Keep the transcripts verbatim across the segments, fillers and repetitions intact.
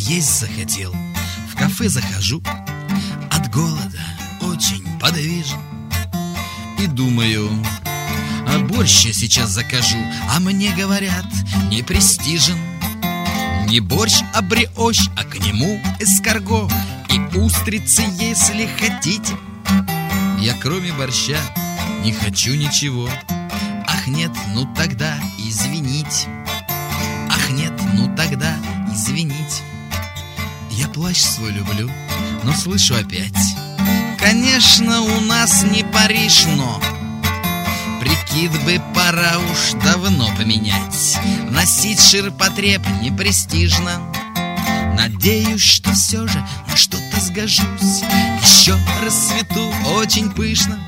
есть захотел. В кафе захожу, от голода очень подвижен. И думаю, а борщ я сейчас закажу, а мне говорят, не престижен. Не борщ, а бриощ, а к нему эскарго и устрицы, если хотите. Я кроме борща не хочу ничего. Ах нет, ну тогда извините. Ах нет, ну тогда извините. Я плащ свой люблю, но слышу опять: конечно, у нас не Париж, но прикид бы пора уж давно поменять. Носить ширпотреб не престижно. Надеюсь, что все же на что-то сгожусь. Еще расцвету очень пышно.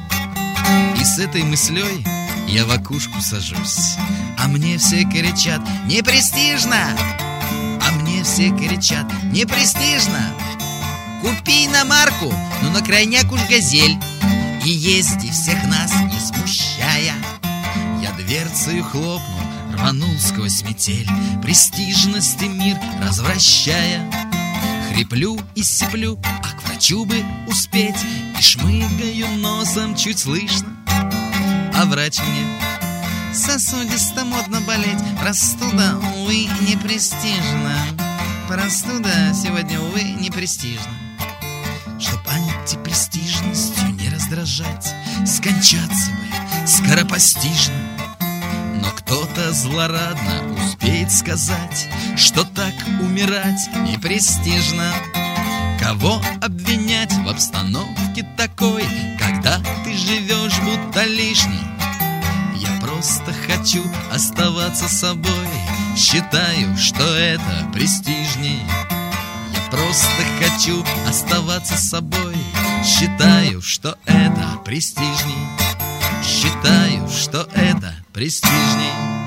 И с этой мыслей я в окушку сажусь. А мне все кричат: не престижно! А мне все кричат: не престижно! Купи иномарку, ну на крайняк уж газель, и езди всех нас не смущая. Я дверцею хлопнул, рванул сквозь метель, престижности мир развращая. Хриплю и сиплю, а к врачу бы успеть, и шмыгаю носом чуть слышно. А врач мне: сосудисто модно болеть, простуда, увы, не престижно. Простуда сегодня, увы, не престижна. Чтоб антипрестижностью не раздражать, скончаться бы скоропостижно. Но кто-то злорадно успеет сказать, что так умирать не престижно. Кого обвинять в обстановке такой, когда ты живешь будто лишний? Я просто хочу оставаться собой, считаю, что это престижней. Я просто хочу оставаться собой, считаю, что это престижней. Считаю, что это престижней.